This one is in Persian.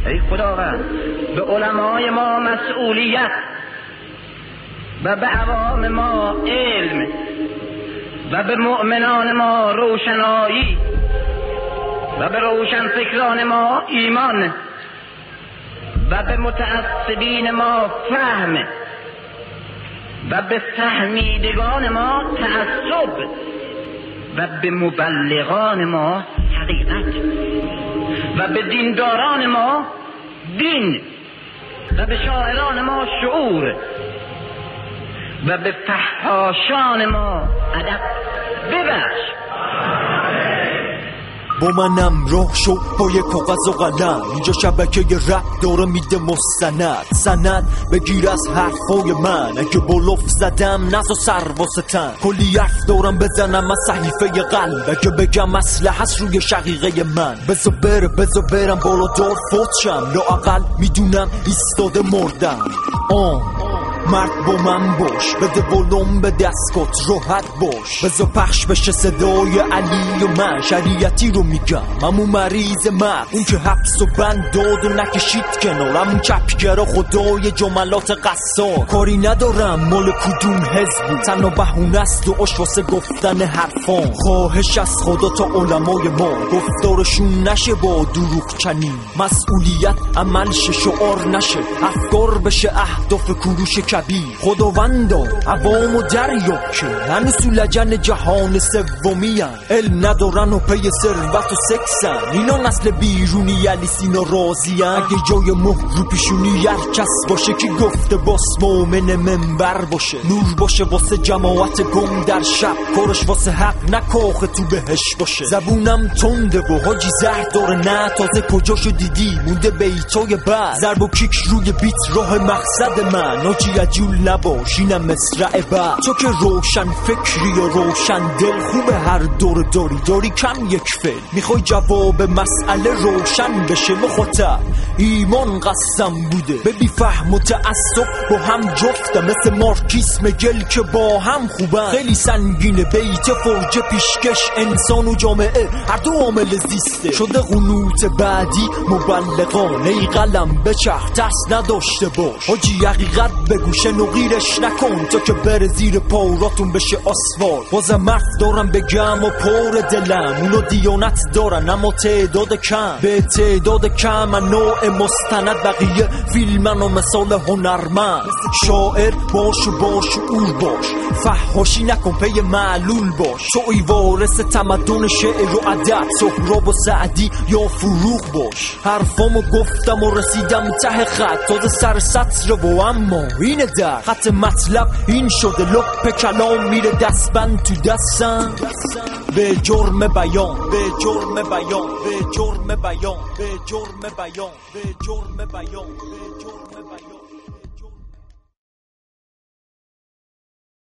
ای خداوند به علمای ما مسئولیت و به عوام ما علم و به مؤمنان ما روشنایی و به روشنفکران ما ایمان و به متعصبین ما فهم و به فهمیدگان ما تعصب و به مبلغان ما حقیقت و به دینداران ما دین و به شاعران ما شعور و به فحاشان ما ادب ببخش. با منم راه شو با یک کاغذ و قلم، اینجا شبکه رپ داره میده سند بگیر از حرفای من، اگه بلوف زدم نزا سر واسه تن، کلی حرف دارم بزنم از صحیفه قلب، اگه بگم اسلحه هست روی شقیقه من، بزا برم بالا دار فوت شم، لااقل میدونم ایستاده مردم. مرد با من باش، بده ولوم به دستگات راحت باش، بذار پخش بشه صدای علی و من، شریعتی رو میگم همون مریض مرد، اون که حبس و بند داد و نکشید کنار، همون چپگرا خدای جملات قصار، کاری ندارم مال کدوم حزبی، تنها بهونه است دعاش واسه گفتن حرفان، خواهش از خدا تا علمای ما گفتارشون نشه با دروغ چنین، مسئولیت عملش شعار نشه، افکار بشه اهداف کوروش خداوندا عوام و دریا که هنوز تو لجن جهان سومی هن، علم ندارن و پی ثروت و سکسن، اینا نسل بیرونی علی سینا راضی هن، اگه جای مهر رو پیشونی هر کس باشه که گفته باس مومن منبر باشه، نور باشه واسه جماعت گم در شب، کارش واسه حق نکاخ تو بهش باشه، زبونم تنده و حاجی زهر داره نه تازه کجاشو دیدی مونده بیتای بعد، ضرب و کیک روی بیت راه مقصد من، حاجی عجول نباش اینم مصرع بعد، تو که روشن فکری و روشن دل، خوبه هر دور داری کم یک فعل، میخوای جواب مسئله روشن بشه، مخاطب ایمان قسم بوده به بی فهم و تعصب با هم جفته، مثل مارکسیسم گل که با هم خوبن، خیلی سنگینه بیت فرجه پیشکش، انسان و جامعه هر دو عامل زیسته، شده قنوت بعدی مبلغان، ای قلم بچرخ ترس نداشته باش، حاجی حقیقت بگو شنوغیرش نکن تا که بره زیر پاوراتون بشه آسفال، بازم حرف دارم بگم و پر دلم، اونو دیانت دارن اما تعداد کم، به تعداد کم من نوع مستند، بقیه فیلمن و مثال هنرمند، شاعر باش و اور باش، فحاشی نکن پی معلول باش، توی وارث تمدن شعر و ادب، سهراب و سعدی یا فروغ باش، حرفامو گفتم و رسیدم ته خط، تازه سر سطر و اما اینه در خط مطلب این شده، لپ کلام میره دستبند تو دستم، به جرم بیان به جرم بیان به جرم بیان به جرم بیان به جرم بیان به جرم بیان.